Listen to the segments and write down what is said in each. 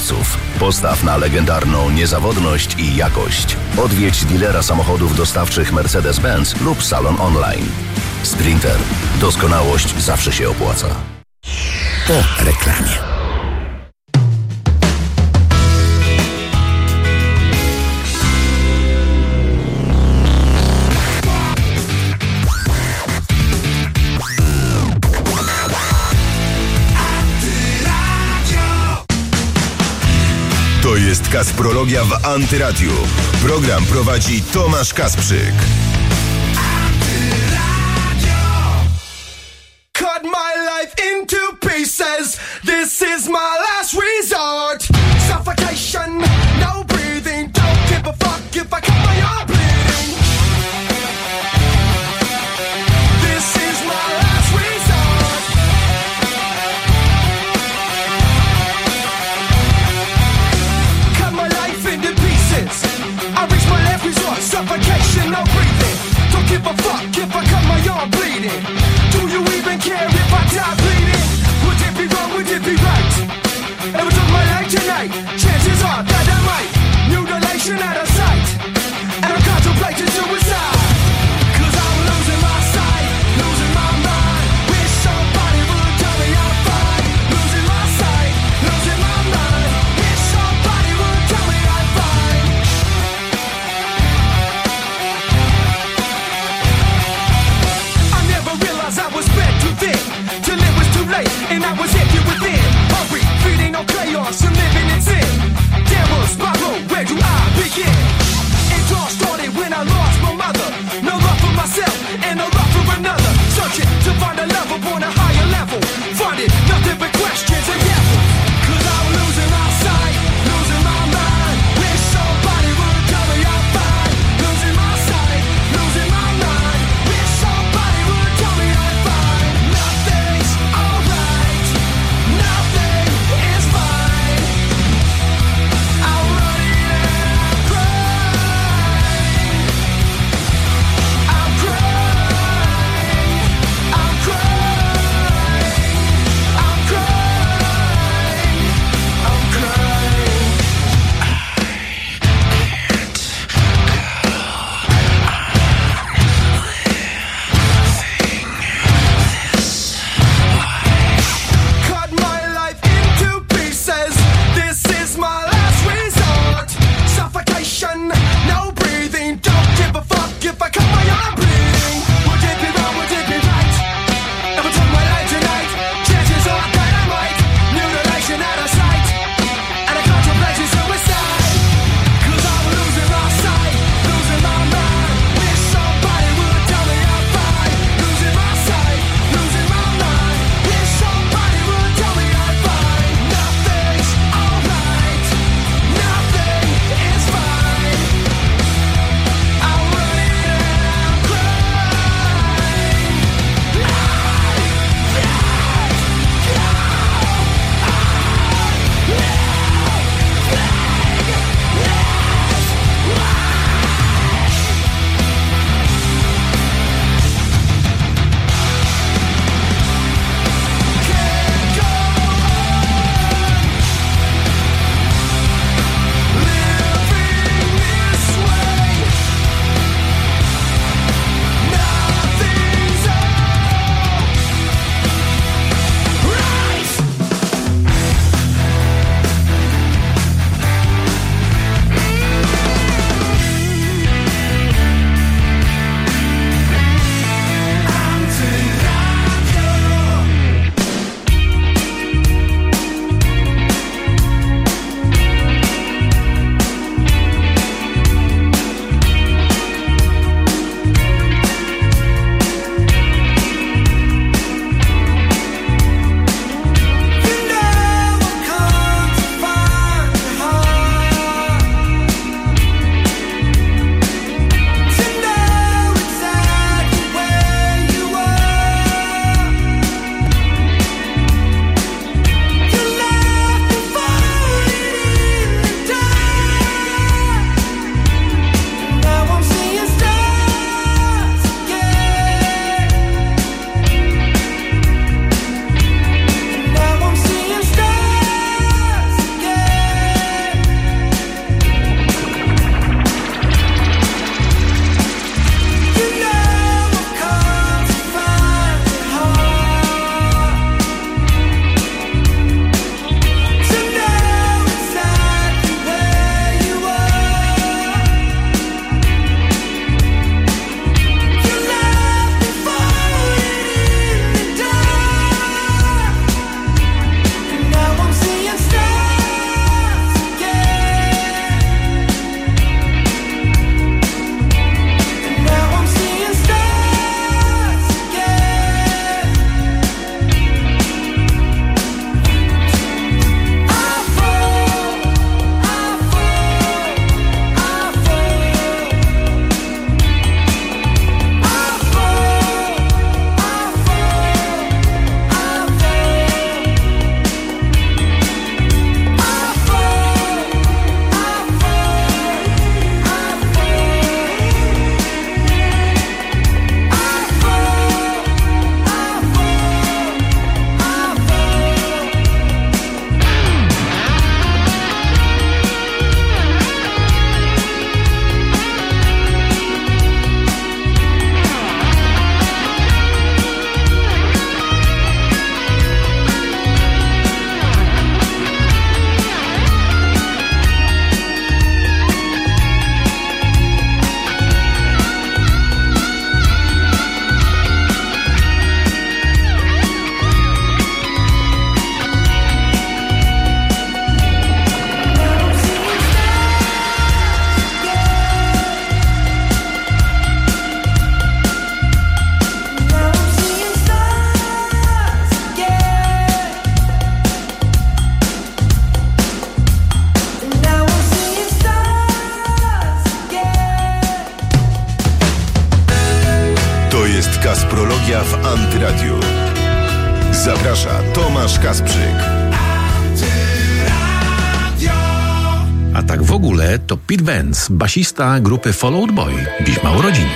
kierowców. Postaw na legendarną niezawodność i jakość. Odwiedź dealera samochodów dostawczych Mercedes-Benz lub salon online. Sprinter. Doskonałość zawsze się opłaca. Po reklamie. To jest Kasprologia w Antyradiu. Program prowadzi Tomasz Kasprzyk. Cut my life into pieces. This is my last resort. Suffocation, no breathing. Don't give a fuck if I cut my arm bleeding. This is my last resort. Cut my life into pieces. I reach my last resort. Suffocation, no breathing. Don't give a fuck if I cut my arm bleeding. Do you even care if I die bleeding? Would it be wrong, would it be right? It was on my life tonight. Chances are that I might. Mutilation out of sight. And I'm contemplating suicide. Cause I'm losing my sight, losing my mind. Wish somebody would tell me I'm fine. Losing my sight, losing my mind. Wish somebody would tell me I'm fine. I never realized I was fed too thin, till it was too late and I was empty within. Hungry, feeding on chaos and living in sin. Downward spiral, where do I begin? It all started when I lost my mother. No love for myself and no love for another. Searching to find a love upon a higher level. Finding nothing but questions and devils. Cause I'm losing my sight, losing my mind. Wish somebody would tell me I'm fine. Losing my sight, losing my mind. Wish somebody would tell me I'm fine. Nothing's alright, nothing is fine. I'm running out Antyradiu. Zaprasza Tomasz Kasprzyk. A tak w ogóle to Pete Wentz, basista grupy Fall Out Boy, dziś ma urodziny.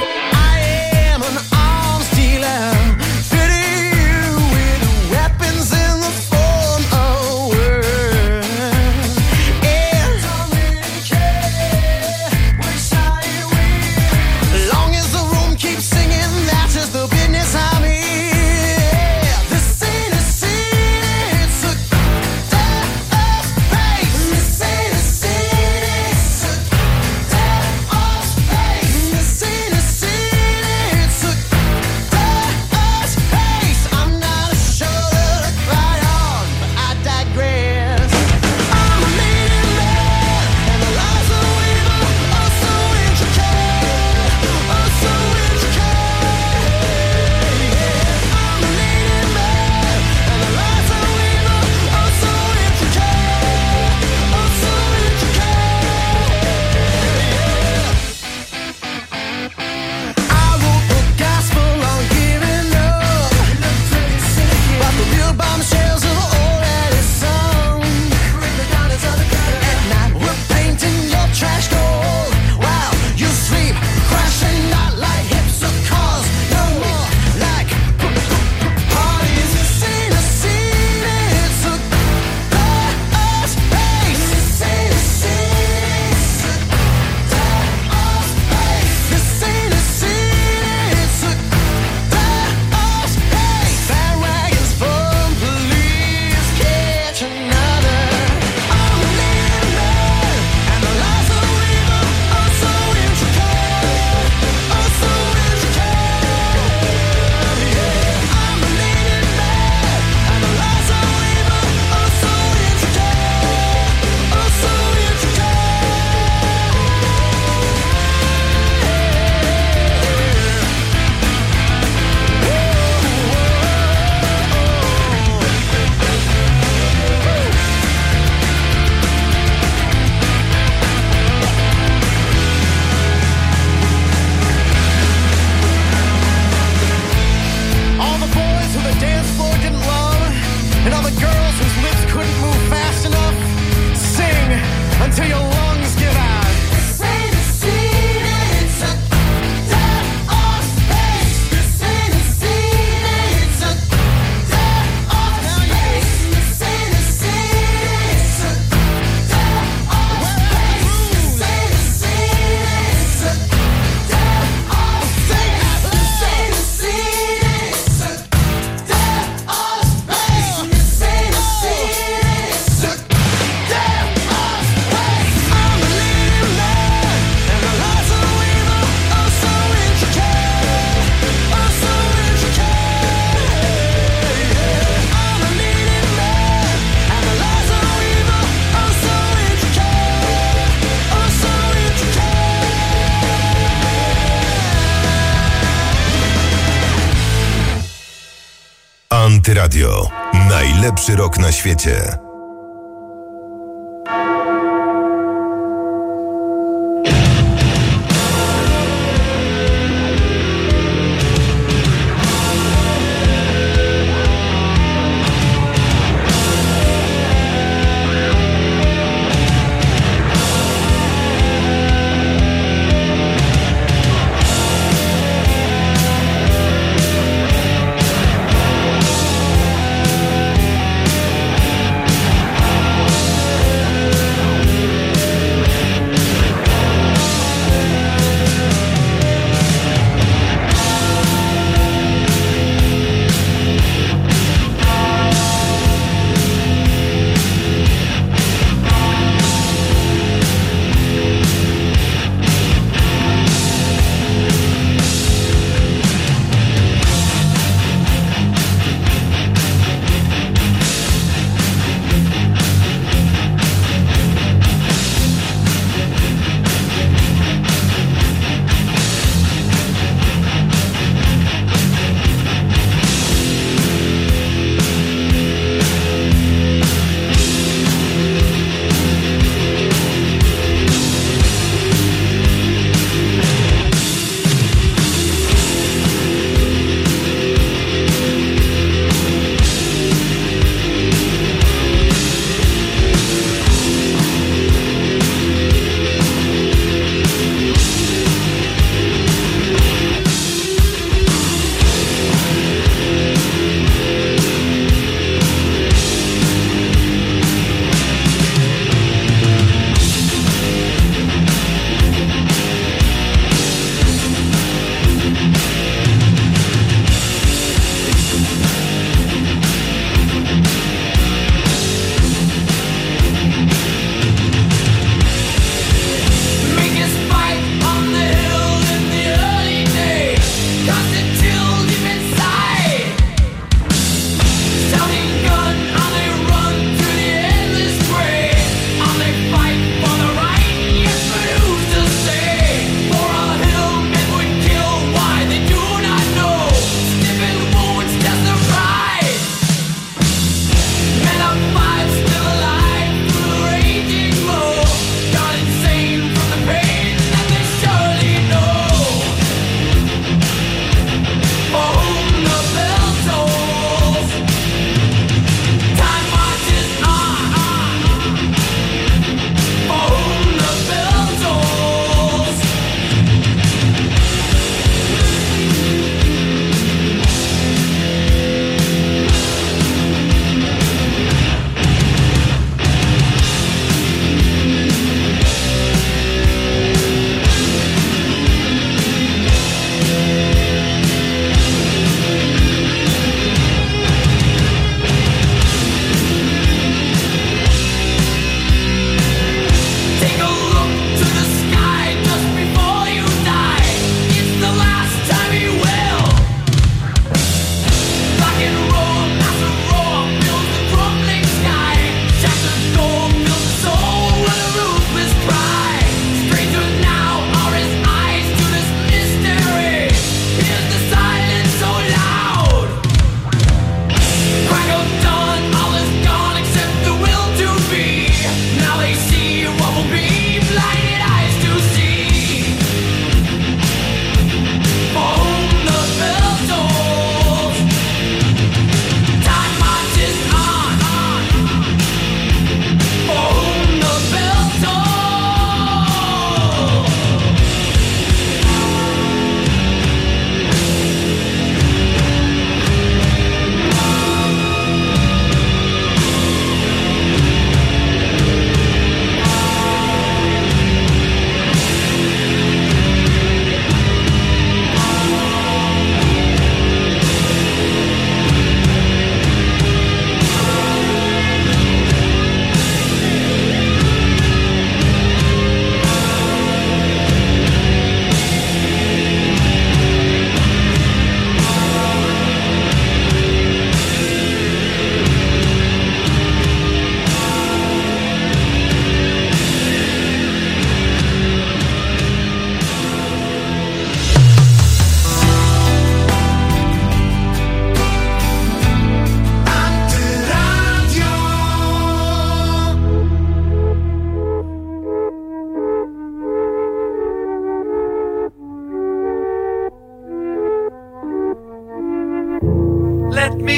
Antyradio. Najlepszy rock na świecie.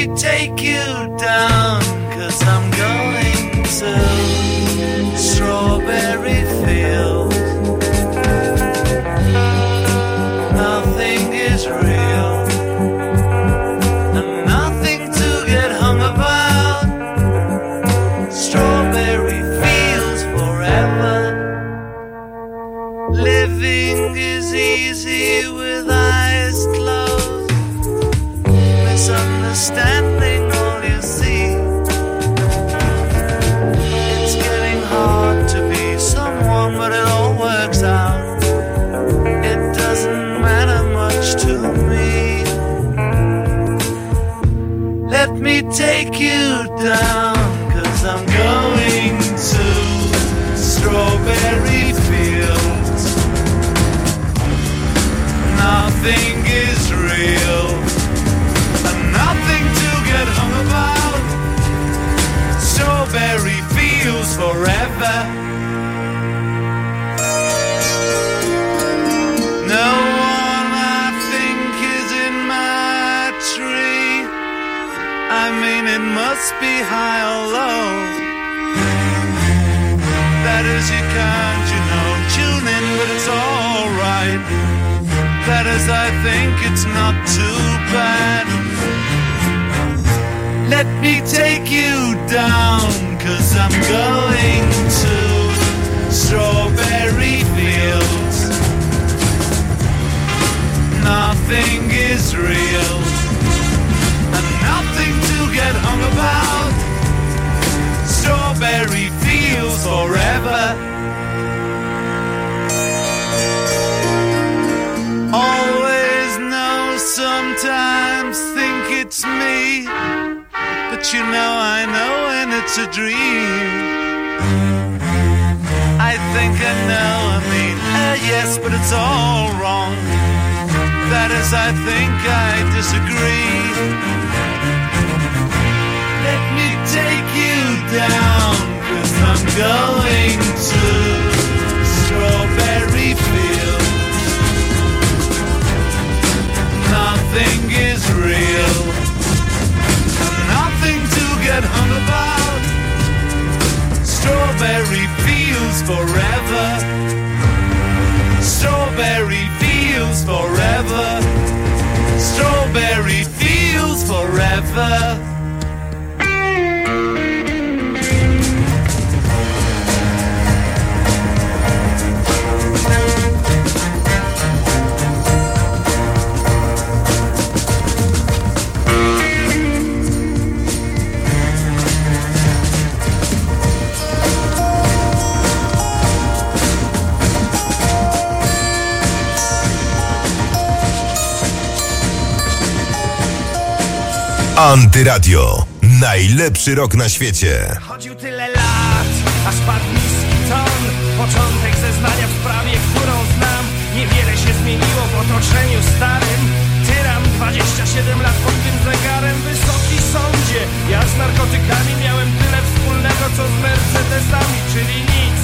me take you down, 'cause I'm going to Strawberry Fields. Nothing is real and nothing to get hung about. Strawberry Fields forever. Living is easy with eyes closed. Misunderstanding all you see. It's getting hard to be someone, but it all works out. It doesn't matter much to me. Let me take you down, 'cause I'm going to Strawberry Fields. Nothing is real and nothing to get hung about. Strawberry Fields forever. No one I think is in my tree. I mean, it must be high or low. That is, you can't, tune in, but it's alright. That is, I think it's not too bad. Let me take you down, 'cause I'm going to Strawberry Fields. Nothing is real and nothing to get hung about. Strawberry Fields forever. Always know, sometimes think it's me, but I know when it's a dream. I think I know, yes, but it's all wrong. That is, I think I disagree. Let me take you down, 'cause I'm going to Strawberry Fields. Nothing is real, nothing to get hung about. Strawberry Fields forever. Strawberry Fields forever. Strawberry Fields forever. Antyradio. Najlepszy rok na świecie. Chodził tyle lat, aż padł niski ton. Początek zeznania w sprawie, którą znam. Niewiele się zmieniło w otoczeniu starym. Tyran, 27 lat pod tym zegarem. Wysoki sądzie, ja z narkotykami miałem tyle wspólnego, co z Mercedesami, czyli nic.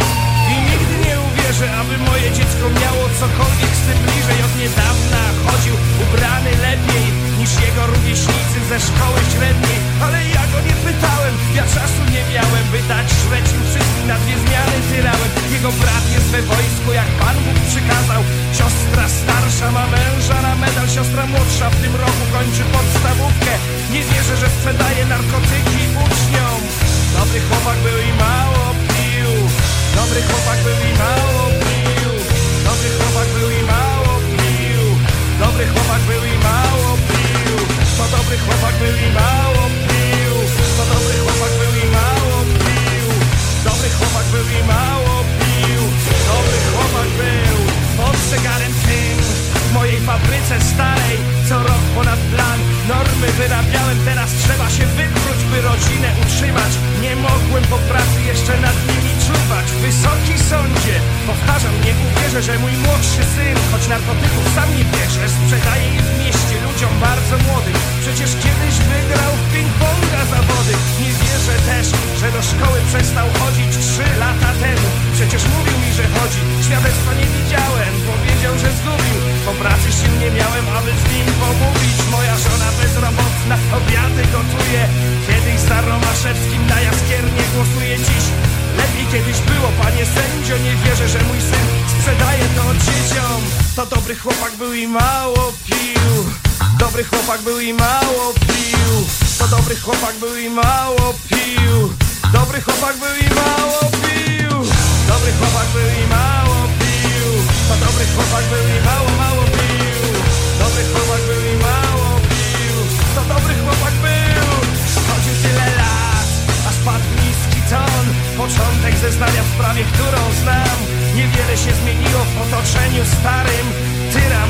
I nigdy nie uwierzę, aby moje dziecko miało cokolwiek z tym bliżej. Od niedawna chodził ubrany lepiej niż jego rówieśnicy ze szkoły średniej. Ale ja go nie pytałem, ja czasu nie miałem, by dać szweć im wszystkim na 2 zmiany tyrałem. Jego brat jest we wojsku, jak Pan Bóg przykazał. Siostra starsza ma męża na medal, siostra młodsza w tym roku kończy podstawówkę. Nie wierzę, że sprzedaje narkotyki uczniom. Dobry chłopak był i mało pił. Dobry chłopak był i mało pił. Dobry chłopak był i mało pił. Dobry chłopak był i mało pił. To dobry chłopak był i mało pił. To dobry chłopak był i mało pił. Dobry chłopak był i mało pił. Dobry chłopak był. Pod zegarem tym w mojej fabryce starej co rok ponad plan. Normy wyrabiałem, teraz trzeba się wykluć, by rodzinę utrzymać. Nie mogłem po pracy jeszcze nad nimi czuwać. Wysoki sądzie, powtarzam, nie uwierzę, że mój młodszy syn, choć narkotyków sam nie bierze, sprzedaje je w mieście ludziom bardzo młodym. Przecież kiedyś wygrał w ping-ponga zawody. Nie wierzę też, że do szkoły przestał chodzić 3 lata temu. Przecież mówił mi, że chodzi, świadectwa nie widziałem. Powiedział, że zgubił, po pracy sił nie miałem, aby z nim pomówić. Moja żona bezrobotna na obiady gotuje. Kiedyś za Romaszewskim na Jaskiernie głosuje. Dziś lepiej kiedyś było, panie sędzio. Nie wierzę, że mój syn sprzedaje to dzieciom. To dobry chłopak był i mało pił. Dobry chłopak był i mało pił. To dobry chłopak był i mało pił. Dobry chłopak był i mało pił. Dobry chłopak był i mało pił. To dobry chłopak był i mało pił. Dobry chłopak był i mało pił. To dobry chłopak był. Chodził tyle lat, aż padł niski ton. Początek zeznania w sprawie, którą znam. Niewiele się zmieniło w otoczeniu starym. Tyram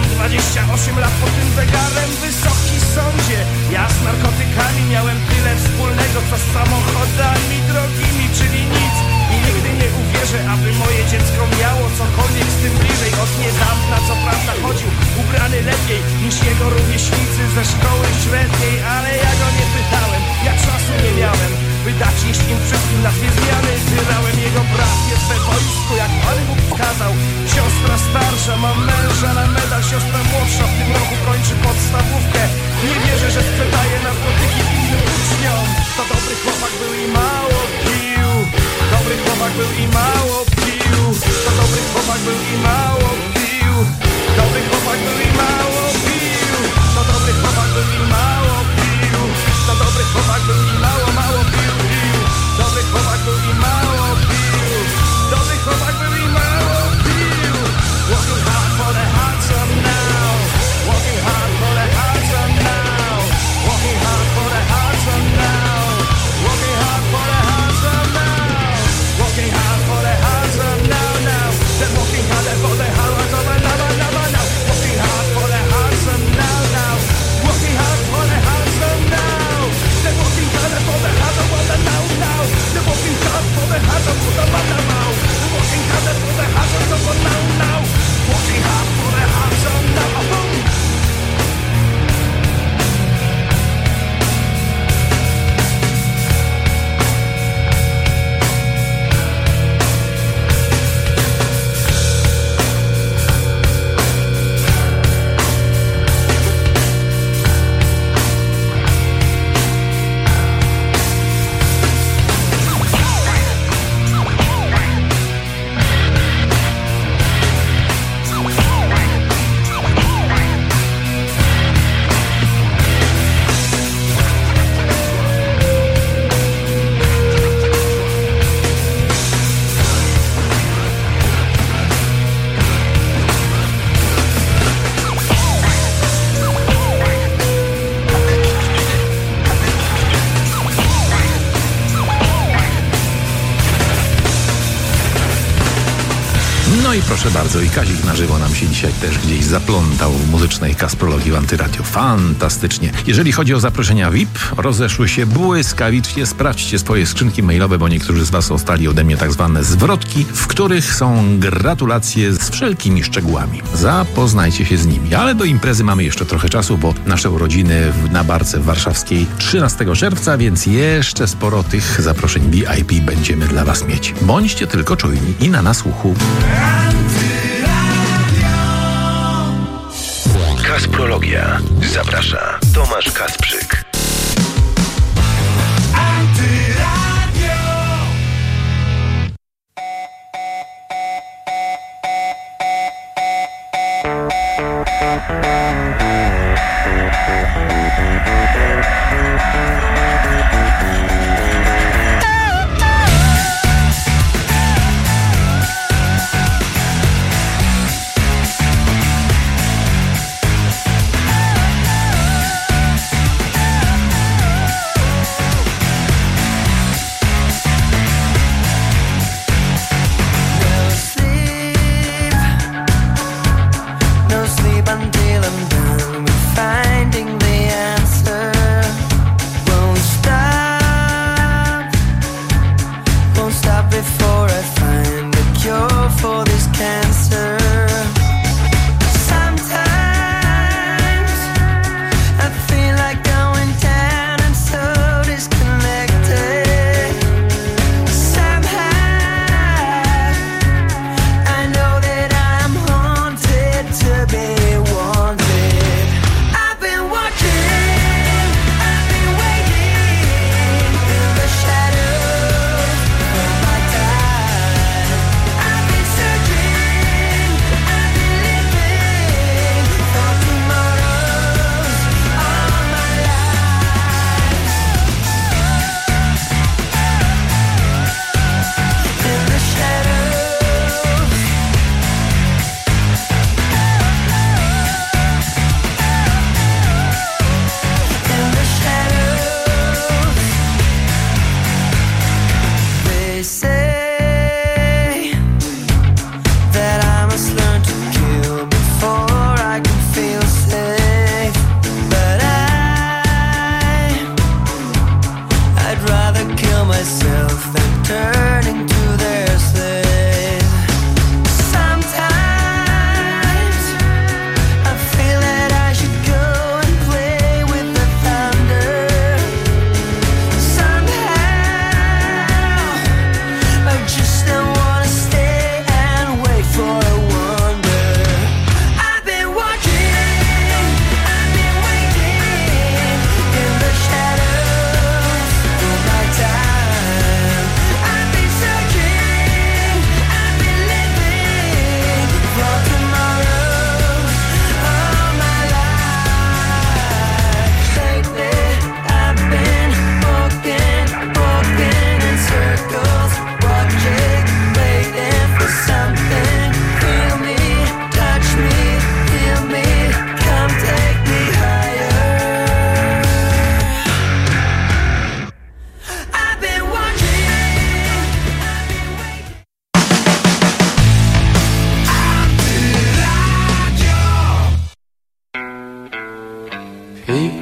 28 lat pod tym zegarem. Wysoki sądzie, ja z narkotykami miałem tyle wspólnego co z samochodami drogimi, czyli nic. I nigdy nie uwierzę, aby moje dziecko miało cokolwiek z tym bliżej. Od niedawna co prawda chodził ubrany lepiej niż jego rówieśnicy ze szkoły średniej. Ale ja go nie pytałem, ja czasu nie miałem, by dać iść im wszystkim na dwie zmiany. Tyrałem jego brat, jest we wojsku, jak Pan Bóg wskazał. Siostra starsza, mam męża na medal. Siostra młodsza w tym roku kończy podstawówkę. Nie wierzę, że sprzedaje narkotyki innym uczniom. To dobry chłopak był i mało pił. Dobry chłopak był i mało pił. To dobry chłopak był i mało pił. Dobry chłopak był i mało pił. To dobry chłopak był i mało pił. To dobry chłopak był i mało pił. Dobry chłopak był i mało pił. Dobry chłopak był i mało pił. Working hard for the handsome now. Working hard for the handsome now. Working hard for the handsome now. Working hard for the handsome now. Working hard for the handsome now now. They're working hard for the handsome now. Working hard for the handsome now now. Working hard for the handsome now. They're working hard for the handsome now now. They're working hard for the handsome now. Working hard for the handsome now now. Working hard for the handsome now. No i proszę bardzo, i Kazik na żywo nam się dzisiaj też gdzieś zaplątał w muzycznej kasprologii w Antyradio. Fantastycznie. Jeżeli chodzi o zaproszenia VIP, rozeszły się błyskawicznie. Sprawdźcie swoje skrzynki mailowe, bo niektórzy z Was dostali ode mnie tak zwane zwrotki, w których są gratulacje z wszelkimi szczegółami. Zapoznajcie się z nimi. Ale do imprezy mamy jeszcze trochę czasu, bo nasze urodziny na Barce Warszawskiej 13 czerwca, więc jeszcze sporo tych zaproszeń VIP będziemy dla Was mieć. Bądźcie tylko czujni i na nasłuchu. Kasprologia. Zaprasza Tomasz Kasprzyk. Until I'm done with finding the answer. Won't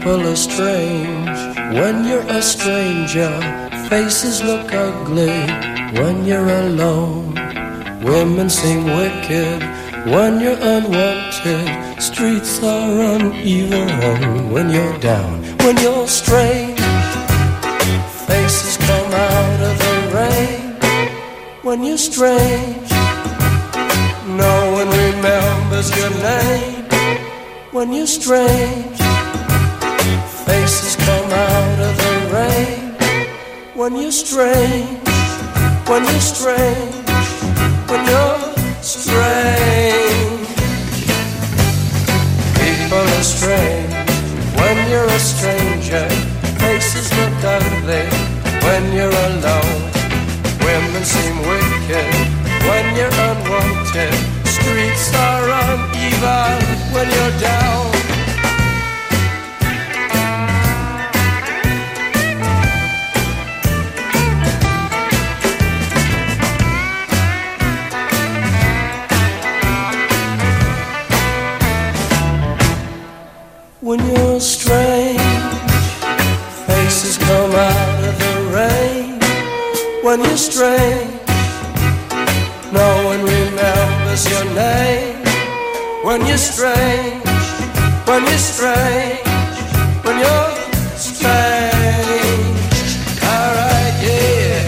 People are strange when you're a stranger. Faces look ugly when you're alone. Women seem wicked when you're unwanted. Streets are uneven when you're down. When you're strange, faces come out of the rain. When you're strange, no one remembers your name. When you're strange, faces come out of the rain. When you're strange, when you're strange, when you're strange. People are strange when you're a stranger. Faces look ugly when you're alone. Women seem wicked when you're unwanted. Streets are uneven when you're down. When you're strange, faces come out of the rain. When you're strange, no one remembers your name. When you're strange, when you're strange, when you're strange. Alright, yeah.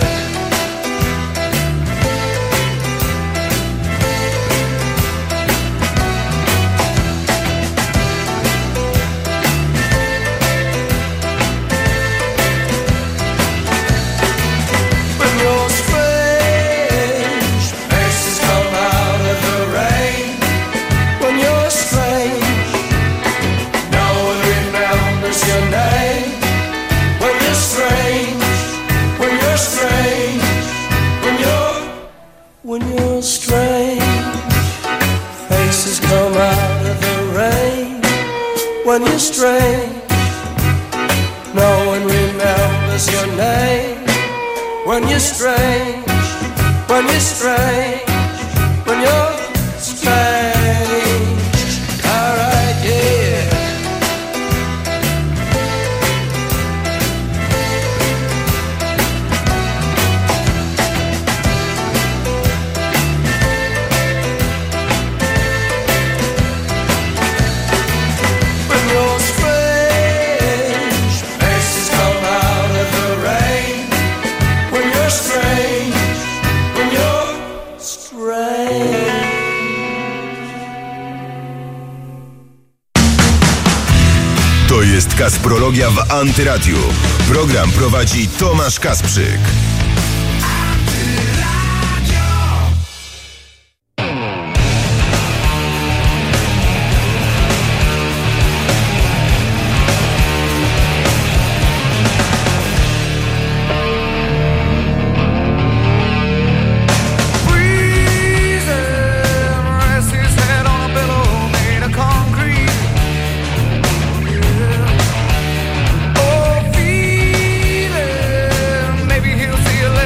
When you're strange, faces come out of the rain. When you're strange, no one remembers your name. When you're strange, when you're strange, when you're strange. Alright, yeah. To jest Kasprologia w Antyradiu. Program prowadzi Tomasz Kasprzyk. Maybe he'll see a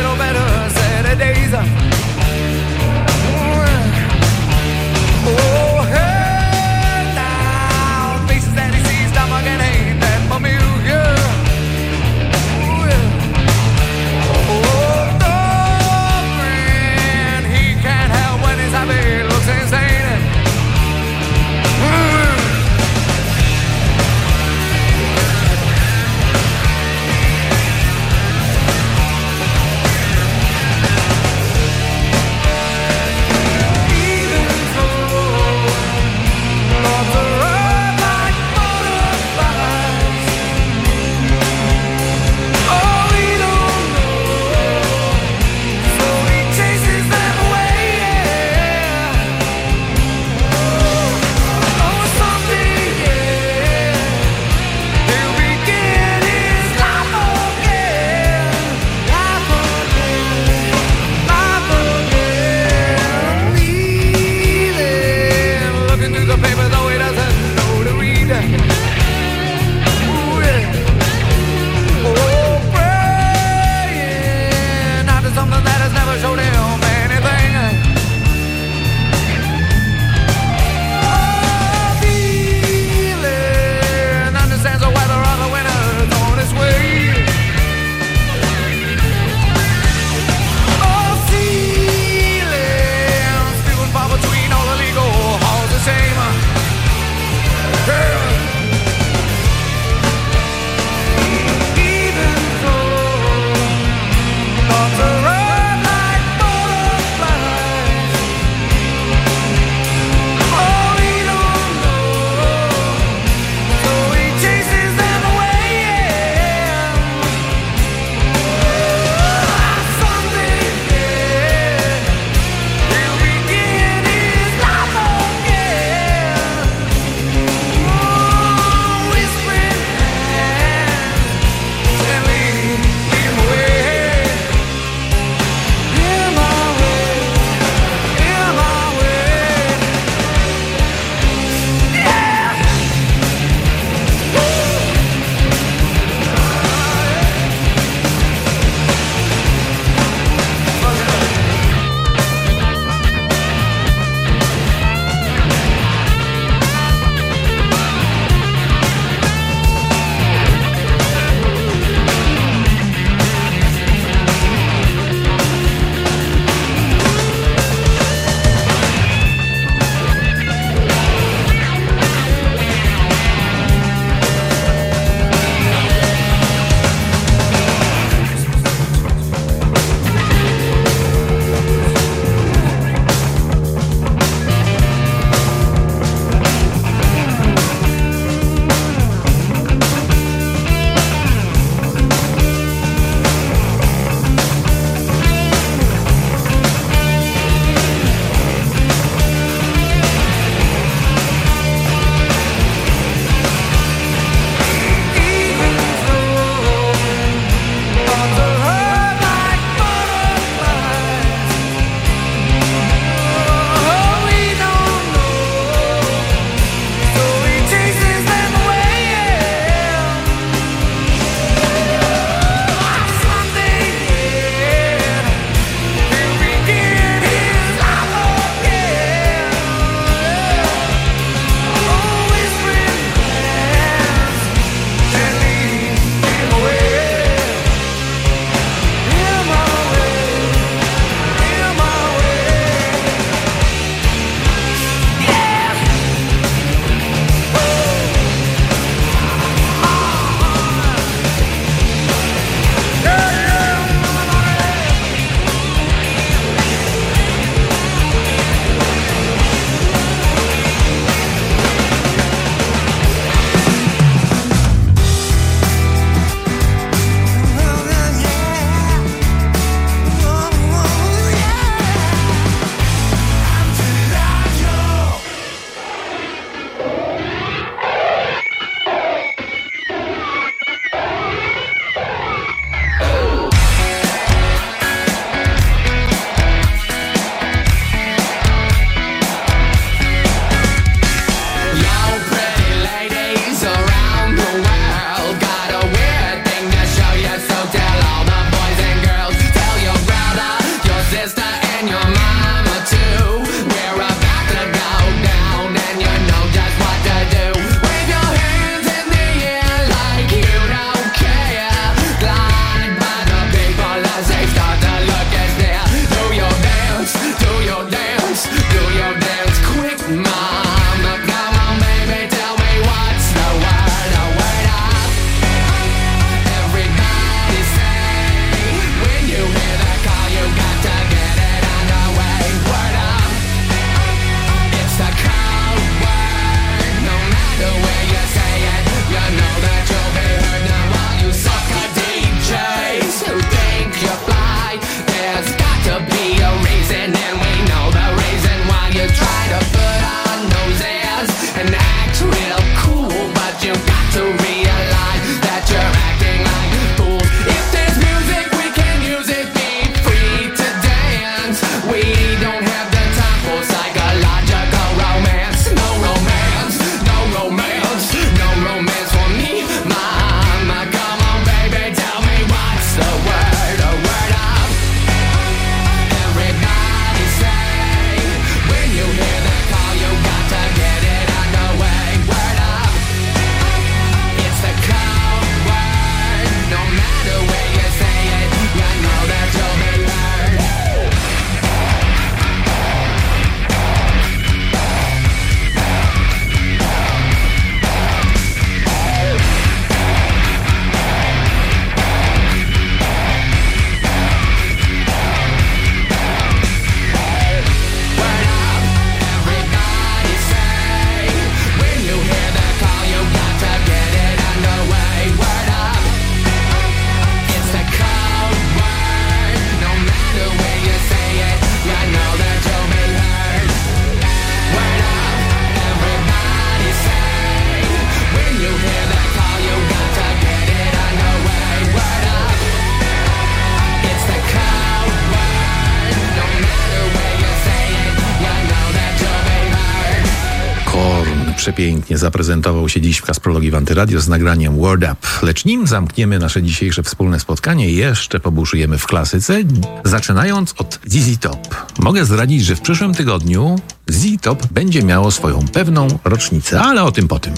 przepięknie zaprezentował się dziś w Kasprologii w Antyradio z nagraniem Word Up. Lecz nim zamkniemy nasze dzisiejsze wspólne spotkanie, jeszcze pobuszujemy w klasyce, zaczynając od ZZ Top. Mogę zdradzić, że w przyszłym tygodniu ZZ Top będzie miało swoją pewną rocznicę, ale o tym potem.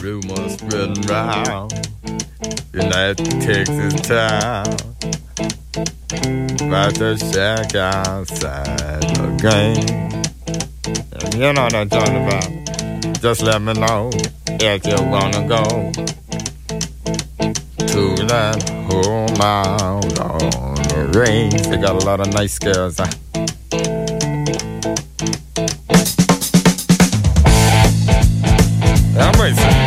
You know what I'm talking about. Just let me know if you wanna go to that home out on the range. They got a lot of nice girls. I'm racing.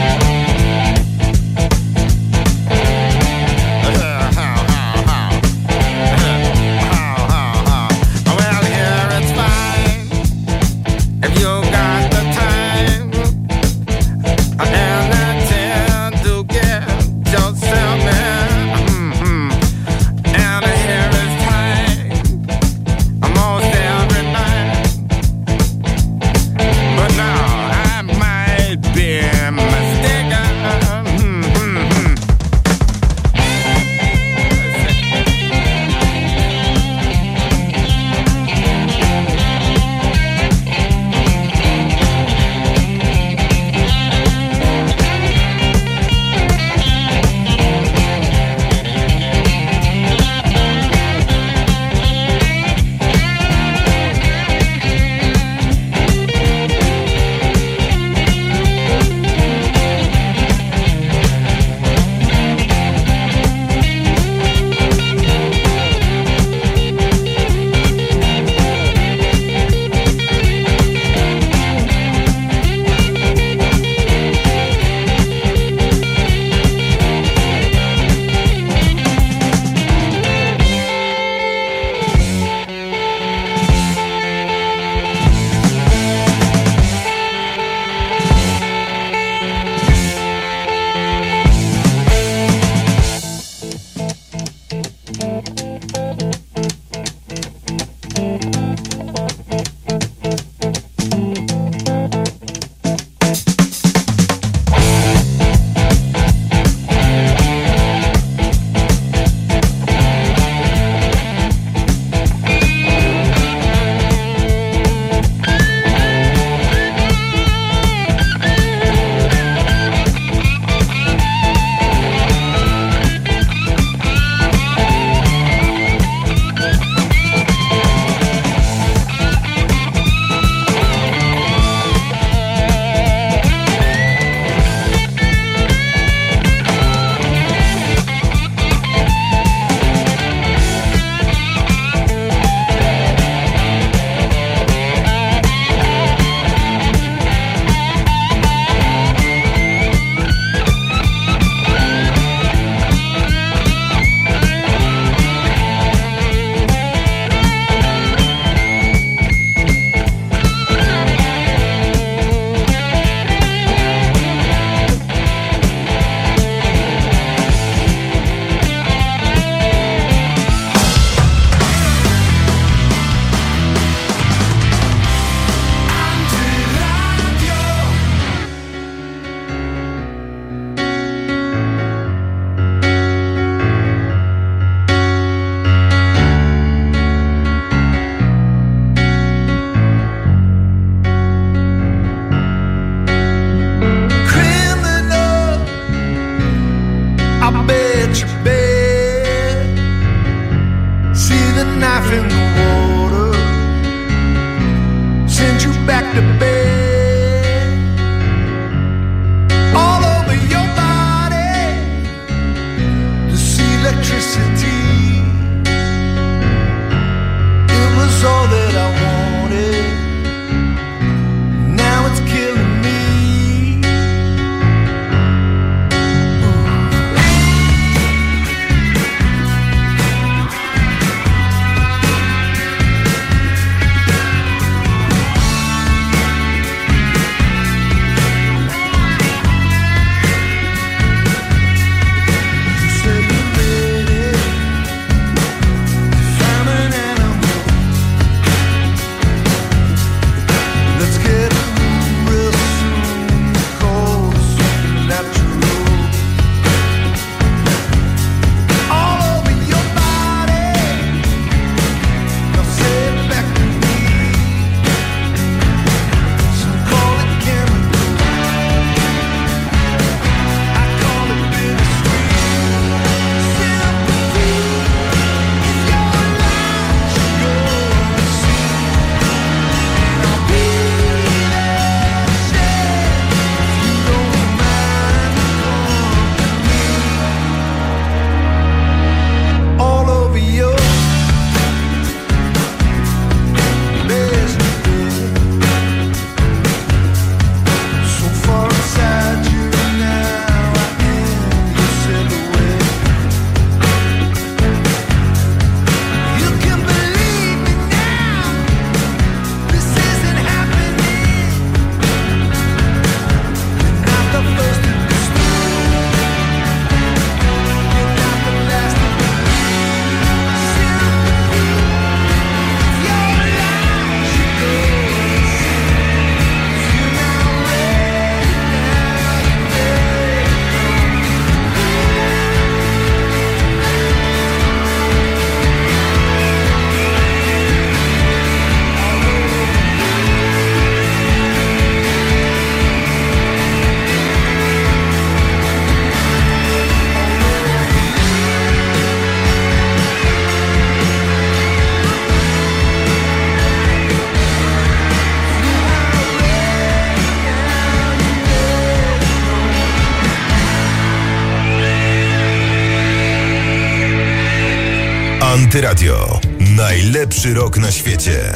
Antyradio. Najlepszy rock na świecie.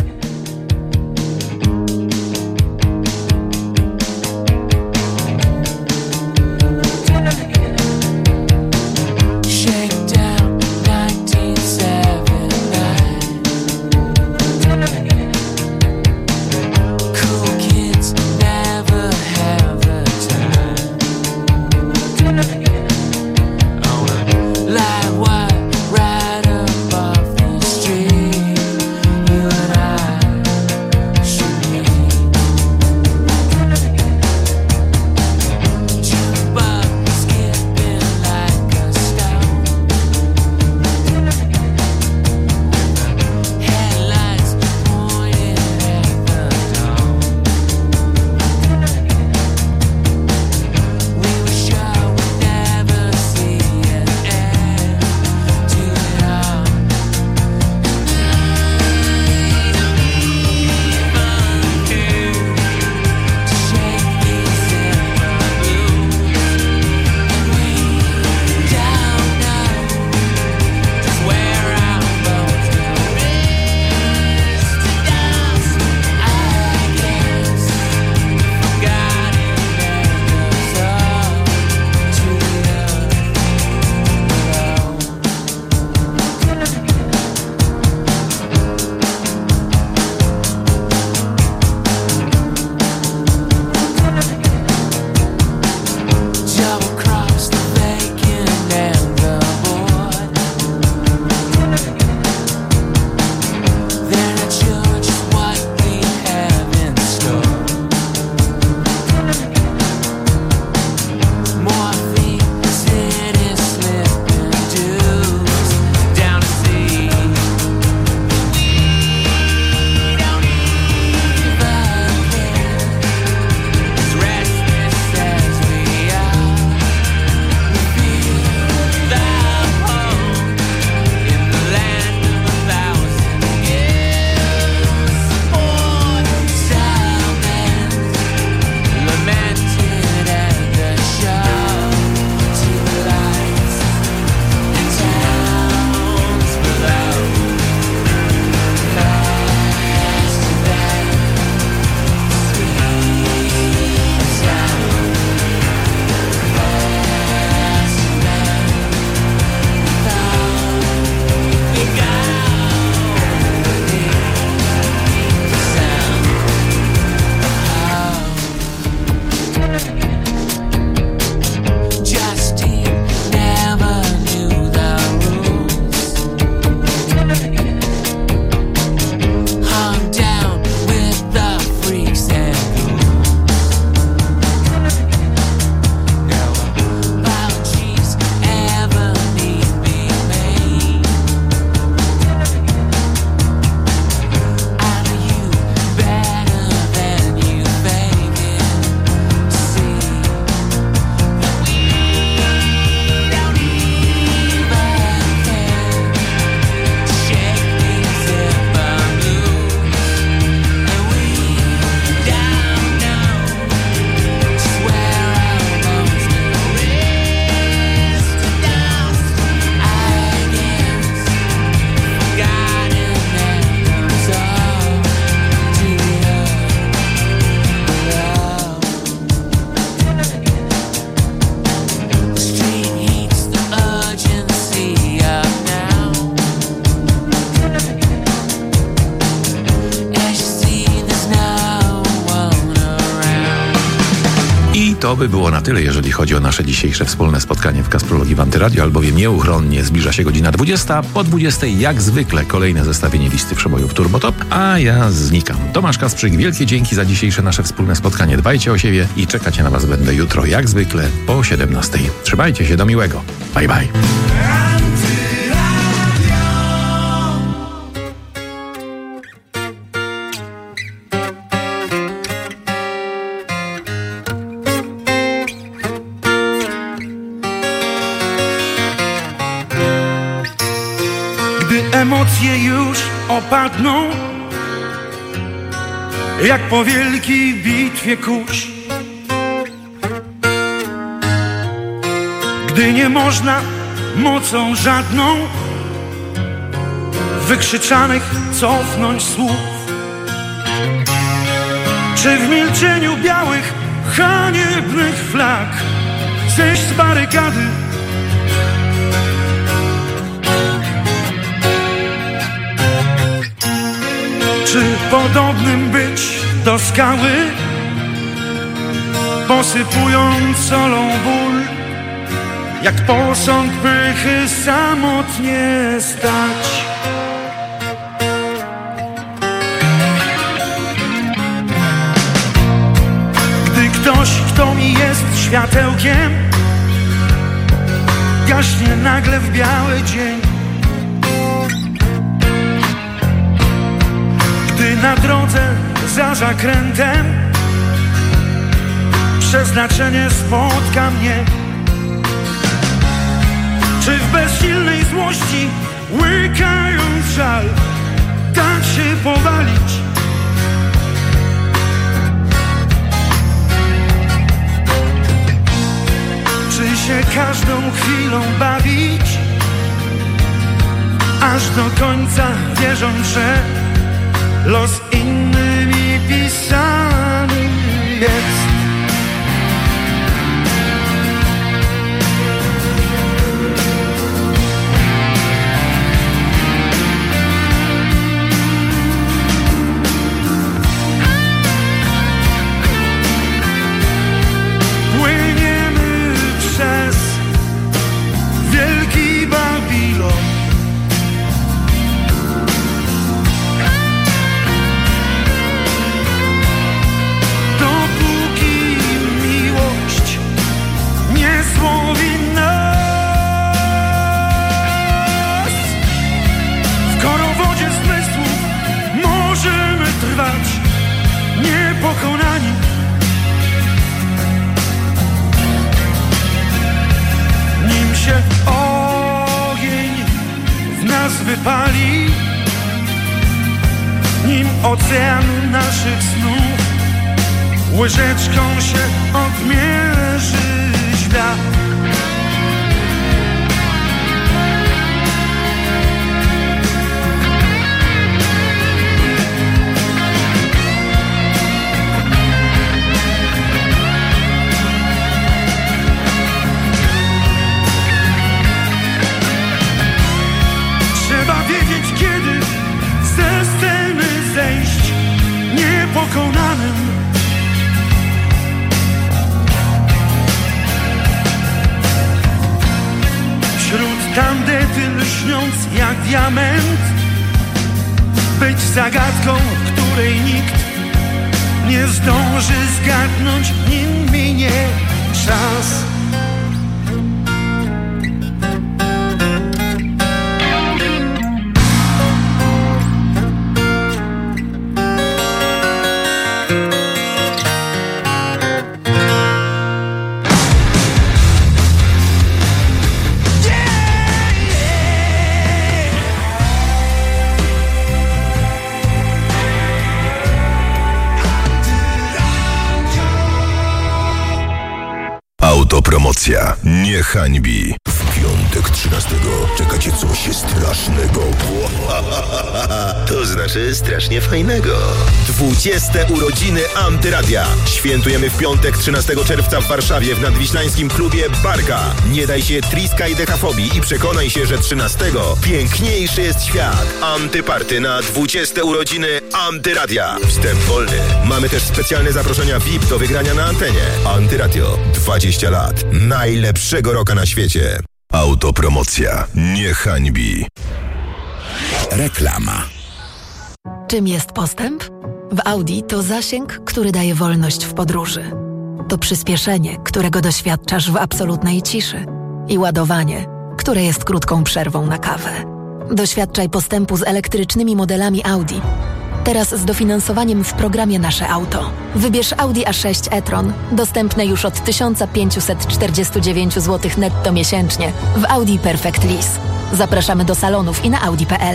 To by było na tyle, jeżeli chodzi o nasze dzisiejsze wspólne spotkanie w Kasprologii w Antyradio, albowiem nieuchronnie zbliża się godzina 20. Po 20 jak zwykle kolejne zestawienie listy przebojów Turbo Top, a ja znikam. Tomasz Kasprzyk, wielkie dzięki za dzisiejsze nasze wspólne spotkanie. Dbajcie o siebie i czekać na was będę jutro jak zwykle po 17. Trzymajcie się, do miłego. Bye bye. Emocje już opadną, jak po wielkiej bitwie kurz. Gdy nie można mocą żadną wykrzyczanych cofnąć słów. Czy w milczeniu białych, haniebnych flag zejść z barykady? Czy podobnym być do skały, posypując solą ból, jak posąg pychy samotnie stać? Gdy ktoś, kto mi jest światełkiem, gaśnie nagle w biały dzień, gdy na drodze za zakrętem przeznaczenie spotka mnie, czy w bezsilnej złości, łykając żal, dać się powalić? Czy się każdą chwilą bawić, aż do końca wierząc, że los innymi pisany jest? Płyniemy przez wielki Babilon, dopóki miłość nie złowi nas. W korowodzie zmysłów możemy trwać niepokonani, nim się ogień w nas wypali, nim ocean naszych snów łyżeczką się odmierzy świat. Trzeba wiedzieć, kiedy ze sceny zejść niepokonanym. Wśród tandety lśniąc jak diament, być zagadką, której nikt nie zdąży zgadnąć, nim minie czas. Autopromocja nie hańbi. W piątek 13 czekacie coś strasznego. To znaczy strasznie fajnego. 20. urodziny Antyradia. Świętujemy w piątek 13 czerwca w Warszawie w nadwiślańskim klubie Barka. Nie daj się triskaj decafobii i przekonaj się, że 13 piękniejszy jest świat. Antyparty na 20. urodziny Antyradia. Wstęp wolny. Mamy też specjalne zaproszenia VIP do wygrania na antenie. Antyradio. 20 lat. Najlepszego rocka na świecie. Autopromocja nie hańbi. Reklama. Czym jest postęp? W Audi to zasięg, który daje wolność w podróży. To przyspieszenie, którego doświadczasz w absolutnej ciszy. I ładowanie, które jest krótką przerwą na kawę. Doświadczaj postępu z elektrycznymi modelami Audi. Teraz z dofinansowaniem w programie Nasze Auto. Wybierz Audi A6 e-tron, dostępne już od 1549 zł netto miesięcznie w Audi Perfect Lease. Zapraszamy do salonów i na audi.pl.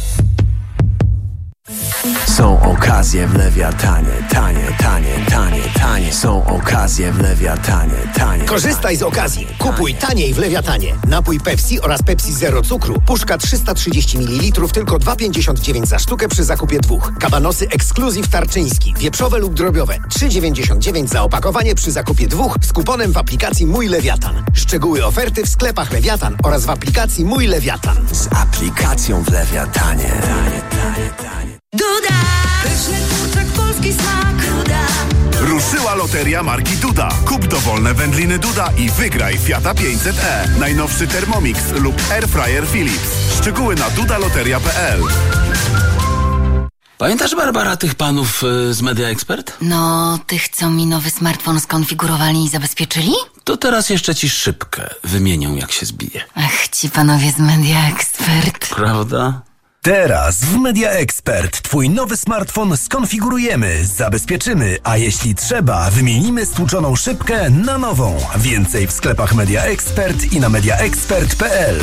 Są okazje w Lewiatanie, tanie, tanie, tanie, tanie. Są okazje w Lewiatanie. Tanie. Korzystaj z okazji. Kupuj taniej w Lewiatanie. Napój Pepsi oraz Pepsi Zero cukru. Puszka 330 ml, tylko 2,59 za sztukę przy zakupie 2. Kabanosy Exclusive Tarczyński. Wieprzowe lub drobiowe. 3,99 za opakowanie przy zakupie 2 z kuponem w aplikacji Mój Lewiatan. Szczegóły oferty w sklepach Lewiatan oraz w aplikacji Mój Lewiatan. Z aplikacją w Lewiatanie. Duda! Pyszny kurczak, polski smak. Duda! Ruszyła loteria marki Duda. Kup dowolne wędliny Duda i wygraj Fiata 500e. Najnowszy Thermomix lub Airfryer Philips. Szczegóły na dudaloteria.pl. Pamiętasz, Barbara, tych panów z Media Expert? No, tych, co mi nowy smartfon skonfigurowali i zabezpieczyli? To teraz jeszcze ci szybkę wymienią, jak się zbije. Ach, ci panowie z Media Expert. Prawda? Teraz w Media Expert twój nowy smartfon skonfigurujemy, zabezpieczymy, a jeśli trzeba, wymienimy stłuczoną szybkę na nową. Więcej w sklepach Media Expert i na mediaexpert.pl.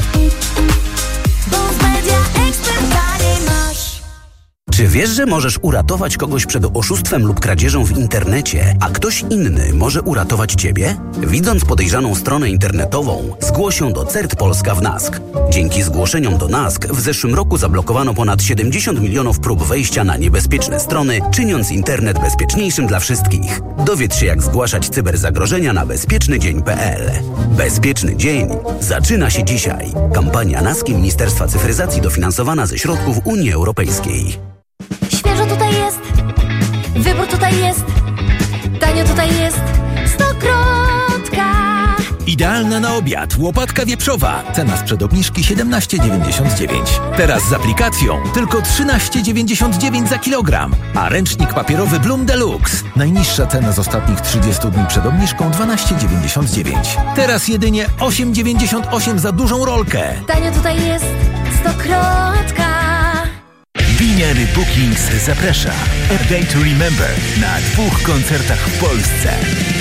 Bo w Media Expert taniej masz. Czy wiesz, że możesz uratować kogoś przed oszustwem lub kradzieżą w internecie, a ktoś inny może uratować ciebie? Widząc podejrzaną stronę internetową, zgłoś ją do CERT Polska w NASK. Dzięki zgłoszeniom do NASK w zeszłym roku zablokowano ponad 70 milionów prób wejścia na niebezpieczne strony, czyniąc internet bezpieczniejszym dla wszystkich. Dowiedz się, jak zgłaszać cyberzagrożenia na bezpiecznydzień.pl. Bezpieczny dzień zaczyna się dzisiaj. Kampania NASK i Ministerstwa Cyfryzacji dofinansowana ze środków Unii Europejskiej. Świeżo tutaj jest, wybór tutaj jest, tanio tutaj jest, Stokrotka. Idealna na obiad, łopatka wieprzowa. Cena sprzed obniżki 17,99. Teraz z aplikacją tylko 13,99 za kilogram. A ręcznik papierowy Bloom Deluxe. Najniższa cena z ostatnich 30 dni przed obniżką 12,99. Teraz jedynie 8,98 za dużą rolkę. Tanio tutaj jest, Stokrotka. Winiary Bookings zaprasza A Day to Remember na 2 koncertach w Polsce.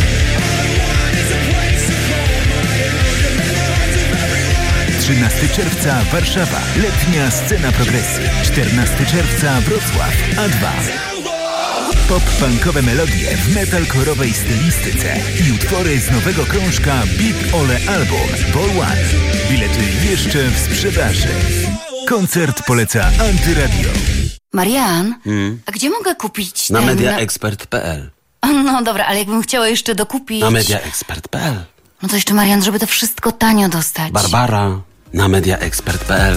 13 czerwca Warszawa, letnia scena progresji. 14 czerwca Wrocław, A2. Pop-punkowe melodie w metalkorowej stylistyce i utwory z nowego krążka Big Ole Album Ball One. Bilety jeszcze w sprzedaży. Koncert poleca Antyradio. Marian, a gdzie mogę kupić Na mediaexpert.pl. No dobra, ale jakbym chciała jeszcze dokupić... Na mediaexpert.pl. No to jeszcze, Marian, żeby to wszystko tanio dostać. Barbara, na mediaexpert.pl.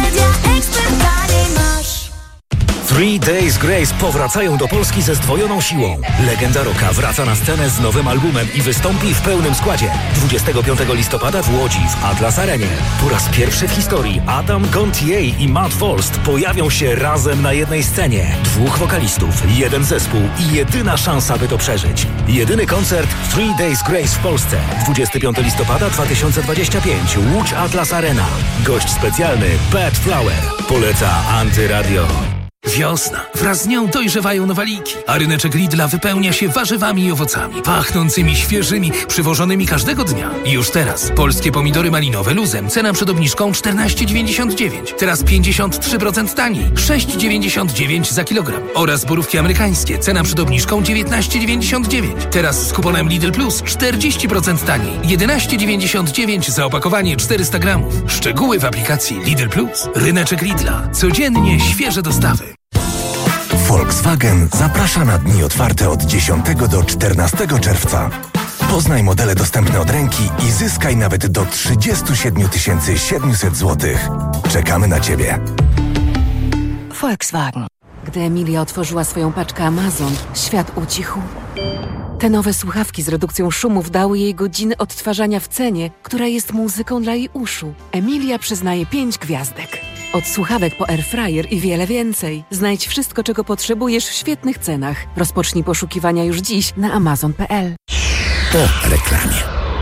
3 Days Grace powracają do Polski ze zdwojoną siłą. Legenda rocka wraca na scenę z nowym albumem i wystąpi w pełnym składzie. 25 listopada w Łodzi w Atlas Arenie. Po raz pierwszy w historii Adam Gontier i Matt Folst pojawią się razem na jednej scenie. 2 wokalistów, 1 zespół i jedyna szansa, by to przeżyć. Jedyny koncert 3 Days Grace w Polsce. 25 listopada 2025. Łódź Atlas Arena. Gość specjalny Pat Flower. Poleca Antyradio. Wiosna. Wraz z nią dojrzewają nowaliki, a ryneczek Lidla wypełnia się warzywami i owocami, pachnącymi, świeżymi, przywożonymi każdego dnia. I już teraz polskie pomidory malinowe luzem, cena przed obniżką 14,99. Teraz 53% taniej, 6,99 za kilogram. Oraz borówki amerykańskie, cena przed obniżką 19,99. Teraz z kuponem Lidl Plus 40% taniej, 11,99 za opakowanie 400 gramów. Szczegóły w aplikacji Lidl Plus. Ryneczek Lidla. Codziennie świeże dostawy. Volkswagen zaprasza na dni otwarte od 10 do 14 czerwca. Poznaj modele dostępne od ręki i zyskaj nawet do 37 700 zł. Czekamy na Ciebie. Volkswagen. Gdy Emilia otworzyła swoją paczkę Amazon, świat ucichł. Te nowe słuchawki z redukcją szumów dały jej godziny odtwarzania w cenie, która jest muzyką dla jej uszu. Emilia przyznaje 5 gwiazdek. Od słuchawek po airfryer i wiele więcej. Znajdź wszystko, czego potrzebujesz w świetnych cenach. Rozpocznij poszukiwania już dziś na amazon.pl. Po reklamie.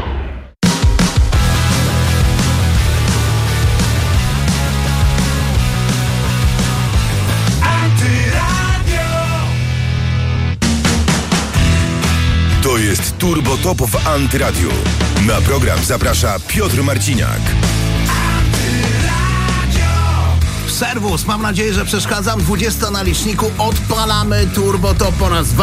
To jest Turbo Top w Antyradiu. Na program zaprasza Piotr Marciniak. serwus. Mam nadzieję, że przeszkadzam. 20 na liczniku. Odpalamy Turbo Top po raz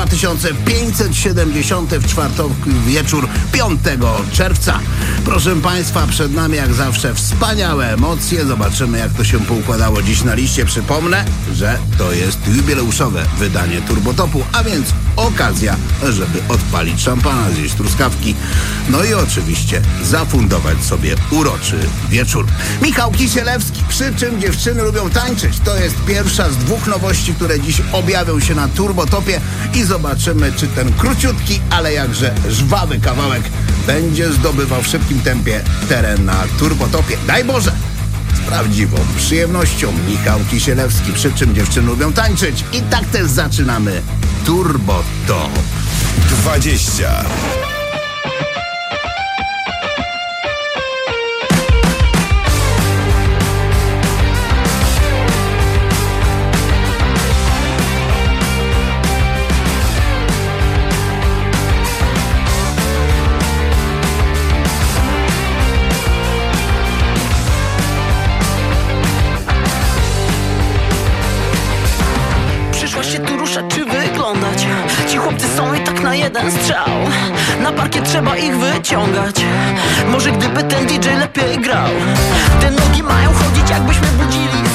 2574 wieczór 5 czerwca. Proszę Państwa, przed nami jak zawsze wspaniałe emocje. Zobaczymy, jak to się poukładało dziś na liście. Przypomnę, że to jest jubileuszowe wydanie Turbo Topu, a więc okazja, żeby odpalić szampana, zjeść truskawki, no i oczywiście zafundować sobie uroczy wieczór. Michał Kisielewski, przy czym dziewczyny lubią tańczyć. To jest pierwsza z 2 nowości, które dziś objawią się na Turbotopie i zobaczymy, czy ten króciutki, ale jakże żwawy kawałek będzie zdobywał w szybkim tempie teren na Turbotopie. Daj Boże! Z prawdziwą przyjemnością Michał Kisielewski, przy czym dziewczyny lubią tańczyć. I tak też zaczynamy Turbo Top 20. Ci chłopcy są i tak na jeden strzał. Na parkiet trzeba ich wyciągać. Może gdyby ten DJ lepiej grał. Te nogi mają chodzić, jakbyśmy budzili